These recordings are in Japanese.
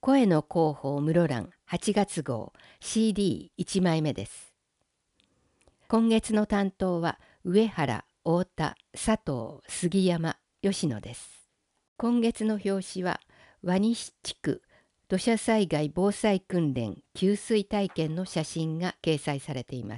声の広報室蘭8月号 CD1 枚目です。今月の担当は上原、太田、佐藤、杉山、吉野です。今月の表紙は輪西地区土砂災害防災訓練給水体験の写真が掲載されています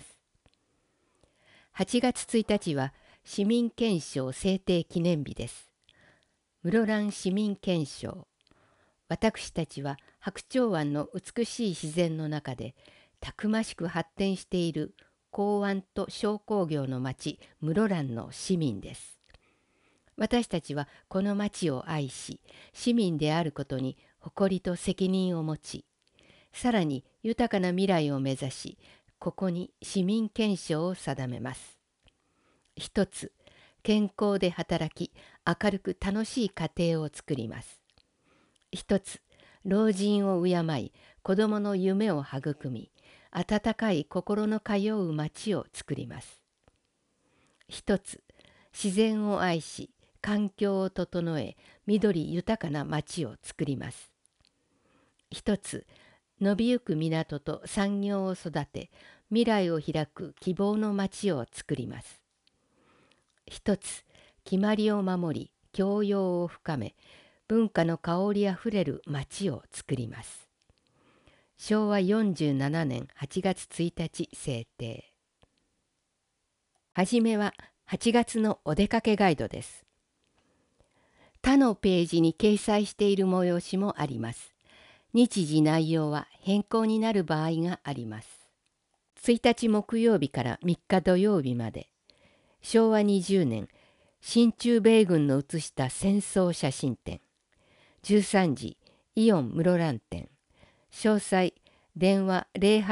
。8月1日は市民憲章制定記念日です。室蘭市民憲章。私たちは白鳥湾の美しい自然の中でたくましく発展している港湾と商工業の町室蘭の市民です。私たちはこの町を愛し、市民であることに誇りと責任を持ち、さらに豊かな未来を目指し、ここに市民憲章を定めます。一つ、健康で働き、明るく楽しい家庭を作ります。一つ、老人を敬い、子供の夢を育み、温かい心の通う町を作ります。一つ、自然を愛し、環境を整え、緑豊かな町を作ります。一つ、伸びゆく港と産業を育て、未来を開く希望の町を作ります。一つ、決まりを守り、教養を深め、文化の香りあふれる町を作ります。昭和47年8月1日制定。はじめは8月のお出かけガイドです。他のページに掲載している催しもあります。日時内容は変更になる場合があります。1日木曜日から3日土曜日まで。昭和20年、進駐米軍の写した戦争写真展。13時、イオン室蘭店。詳細、電話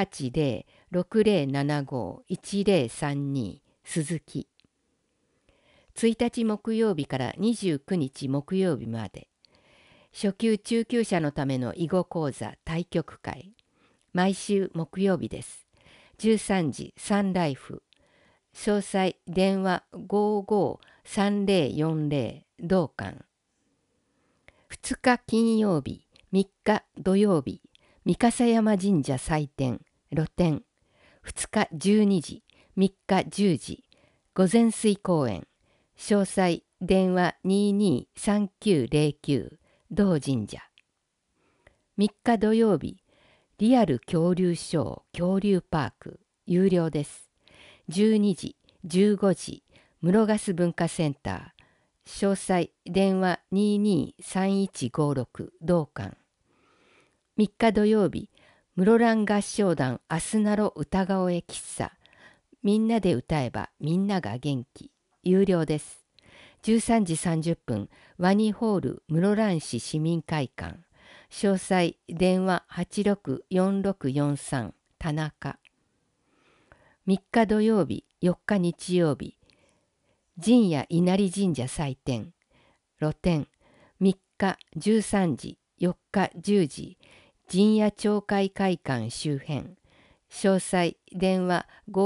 080-6075-1032鈴木。1日木曜日から29日木曜日まで。初級中級者のための囲碁講座対局会。毎週木曜日です。13時、サンライフ。詳細、電話553040同館。2日金曜日、3日土曜日、三笠山神社祭典、露店。2日12時、3日10時、御前水公園。詳細、電話223909同神社。3日土曜日、リアル恐竜ショー恐竜パーク、有料です。12時、15時、室賀文化センター。詳細、電話223156同館。3日土曜日、室蘭合唱団アスナロ歌声喫茶。みんなで歌えばみんなが元気。有料です。13時30分、ワニホール室蘭市市民会館。詳細、電話864643田中。3日土曜日、4日日曜日、神谷稲荷神社祭典、露店。3日13時、4日10時、神谷町会会館周辺。詳細、電話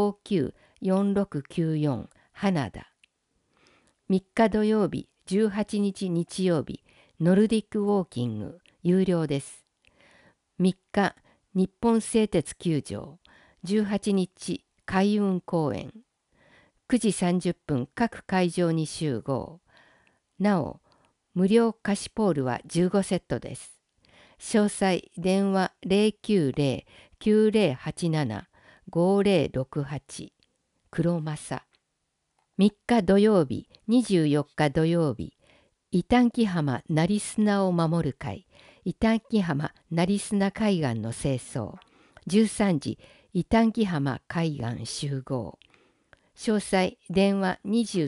594694花田。3日土曜日、18日日曜日、ノルディックウォーキング、有料です。3日、日本製鉄球場、18日、海運公園。9時30分、各会場に集合。なお、無料貸しポールは15セットです。詳細、電話090-9087-5068黒正。3日土曜日、24日土曜日、伊丹木浜成砂を守る会、伊丹木浜成砂海岸の清掃。13時、伊丹木浜海岸集合。詳細、電話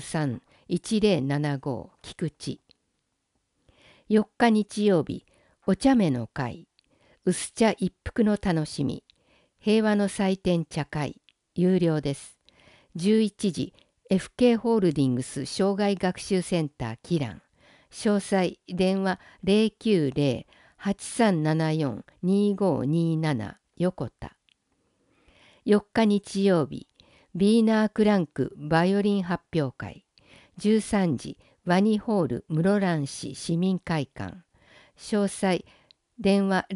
231075菊池。4日日曜日、お茶目の会、薄茶一服の楽しみ、平和の祭典茶会、有料です。11時、FK ホールディングス障害学習センターキラン。詳細、電話090-8374-2527横田。4日日曜日、ビーナー・クランクバイオリン発表会。13時、ワニホール室蘭市市民会館。詳細、 電話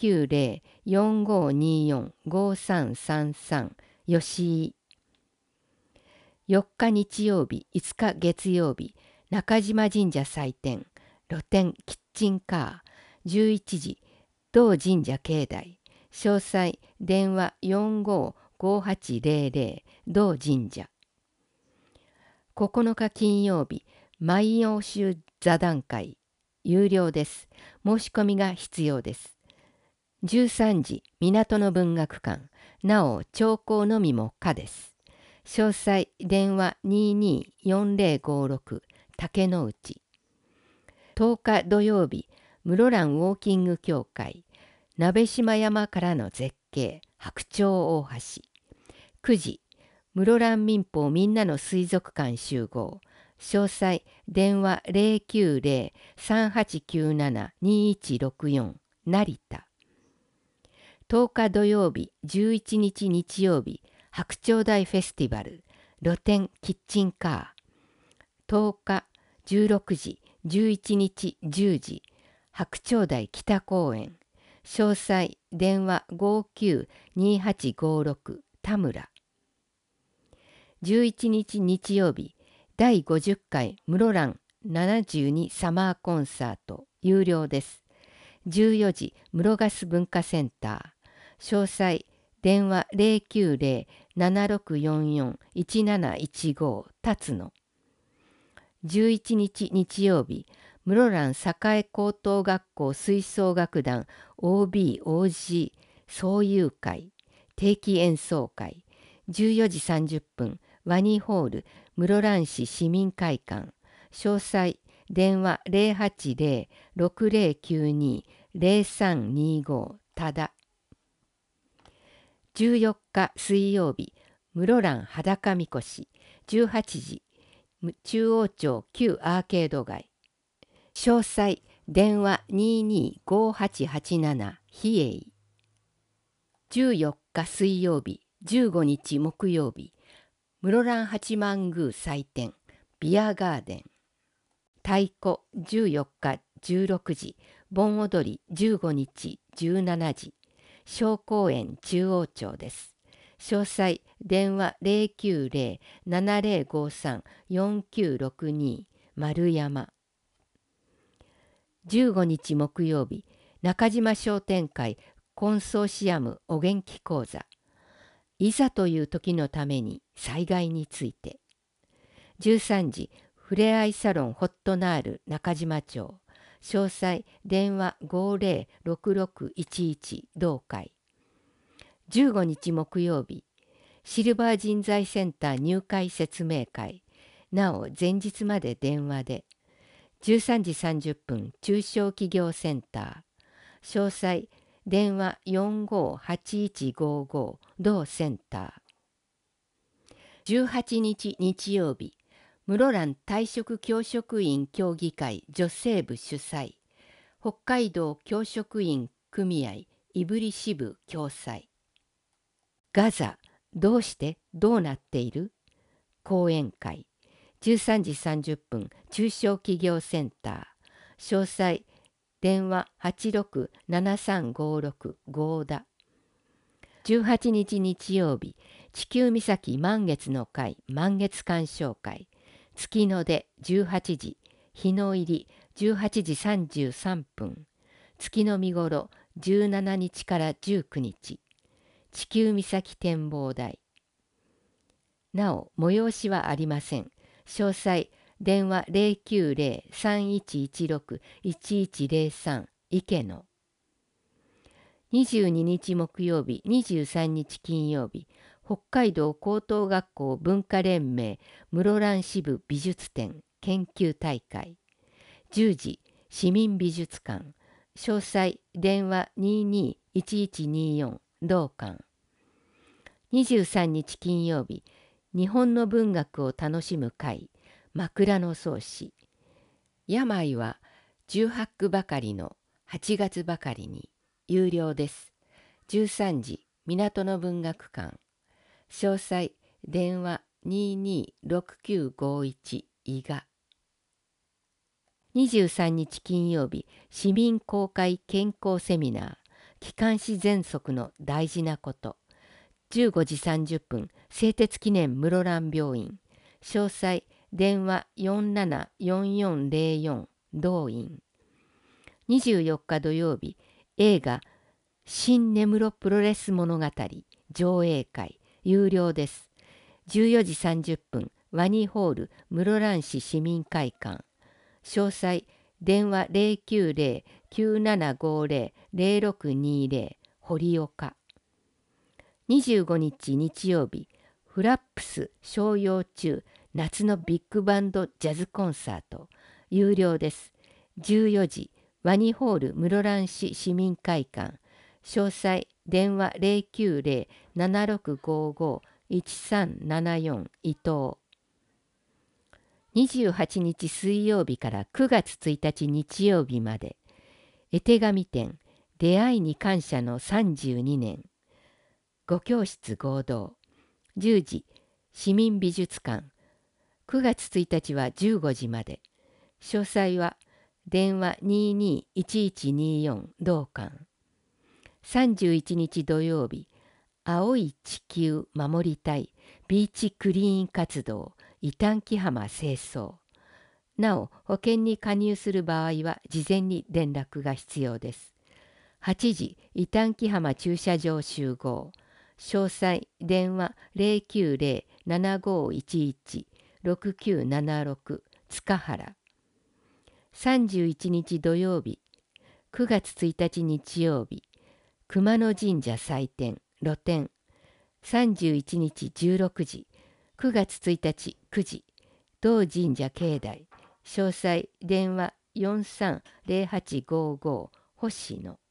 090-4524-5333吉井。4日日曜日、5日月曜日、中島神社祭典、露天キッチンカー、11時、同神社境内。詳細、電話455800、同神社。9日金曜日、万葉集座談会、有料です。申し込みが必要です。13時、港の文学館、なお、聴講のみも可です。詳細、電話224056、竹之内。10日土曜日、室蘭ウォーキング協会、鍋島山からの絶景、白鳥大橋。9時、室蘭民放みんなの水族館集合。詳細、電話090-3897-2164、成田。10日土曜日、11日日曜日、白鳥大フェスティバル、露天キッチンカー。10日16時、11日10時、白鳥大北公園。詳細、電話592856、田村。11日日曜日、第50回室蘭72サマーコンサート、有料です。14時、室ヶ文化センター。詳細、電話090-7644-1715、辰野。11日日曜日、室蘭栄高等学校吹奏楽団 OB/OG 総友会定期演奏会。14時30分、ワニホール室蘭市市民会館。詳細、電話080-6092-0325、多田。14日水曜日、室蘭裸みこし18時、中央町旧アーケード街。詳細、電話225887、比叡。14日水曜日、15日木曜日、室蘭八幡宮祭典、ビアガーデン。太鼓14日16時、盆踊り15日17時、小公園中央町です。詳細、電話090-7053-4962、丸山。15日木曜日、中島商店会コンソーシアムお元気講座。いざという時のために災害について。13時、ふれあいサロンホットナール中島町。詳細、電話506611、同会。15日木曜日、シルバー人材センター入会説明会。なお、前日まで電話で。13時30分、中小企業センター。詳細、電話458155、同センター。18日日曜日、室蘭退職教職員協議会女性部主催、北海道教職員組合胆振支部共催。ガザ、どうしてどうなっている講演会。13時30分、中小企業センター。詳細、電話867356、合田。18日日曜日、地球岬満月の会満月鑑賞会。月の出18時、日の入り18時33分。月の見頃17日から19日。地球岬展望台。なお、催しはありません。詳細、電話090-3116-1103、池野。22日木曜日、23日金曜日、北海道高等学校文化連盟室蘭支部美術展研究大会。10時、市民美術館。詳細、電話221124、同館。23日金曜日、日本の文学を楽しむ会、枕草子。病は18区ばかりの8月ばかりに、有料です。13時、港の文学館。詳細、電話226951、伊賀。 23日金曜日、市民公開健康セミナー、気管支喘息の大事なこと。15時30分、製鉄記念室蘭病院。詳細、電話474404同院。24日土曜日、映画新根室プロレス物語上映会、有料です。14時30分、ワニホール室蘭市市民会館。詳細、電話090-9750-0620堀岡。25日日曜日、フラップス商用中夏のビッグバンドジャズコンサート、有料です。14時、ワニホール室蘭市市民会館。詳細、電話090-7655-1374伊藤。28日水曜日から9月1日日曜日まで、絵手紙展出会いに感謝の32年。5教室合同。10時、市民美術館。9月1日は15時まで。詳細は電話221124同館。31日土曜日、青い地球守りたいビーチクリーン活動伊丹木浜清掃。なお、保険に加入する場合は事前に連絡が必要です。8時、伊丹木浜駐車場集合。詳細、電話090-7511-6976塚原。31日土曜日、9月1日日曜日、熊野神社祭典露天。31日16時、9月1日9時、同神社境内。詳細、電話430855星野。